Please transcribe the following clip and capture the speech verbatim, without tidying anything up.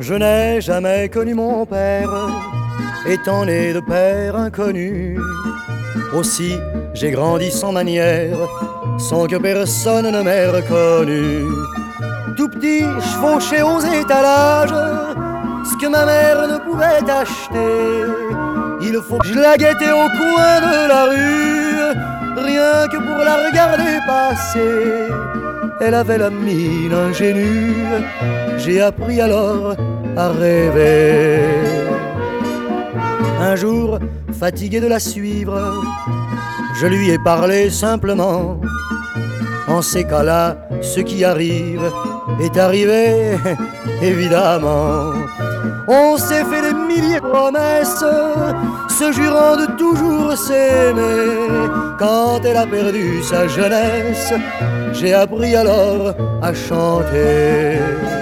Je n'ai jamais connu mon père, étant né de père inconnu. Aussi j'ai grandi sans manière, sans que personne ne m'ait reconnu. Tout petit, je fauchais aux étalages ce que ma mère ne pouvait acheter. Il faut que je la guettais au coin de la rue, rien que pour la regarder passer. Elle avait la mine ingénue, j'ai appris alors à rêver. Un jour, fatigué de la suivre, je lui ai parlé simplement. En ces cas-là, ce qui arrive est arrivé, évidemment. On s'est fait des milliers de promesses, se jurant de toujours s'aimer. Quand elle a perdu sa jeunesse, j'ai appris alors à chanter.